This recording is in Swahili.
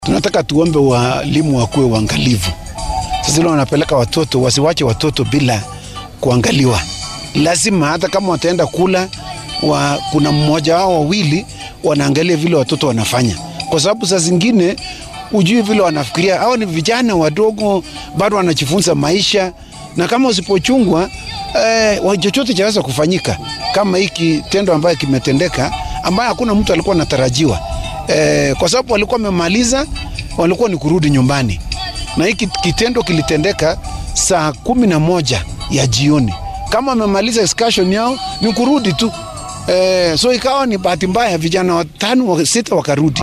Tunataka tuombe walimu wakuwe waangalifu. Sasa leo wanapeleka watoto, wasiwache watoto bila kuangaliwa. Lazima hata kama wataenda kula, kuna mmoja wao wawili wanaangalia vile watoto wanafanya. Kwa sababu saa zingine ujui vile wanafikiria. Hao ni vijana wadogo, bado wanajifunza maisha, na kama usipochungwa chochote chaweza kufanyika. Kama hiki tendo ambayo kimetendeka, ambayo hakuna mtu alikuwa anatarajiwa. Kwa sababu walikuwa wamemaliza, walikuwa ni kurudi nyumbani. Na hiki kitendo kilitendeka saa 11 ya jioni. Kama wamemaliza excursion yao ni kurudi tu. So ikawa ni bahati mbaya, vijana 5 6 wakarudi.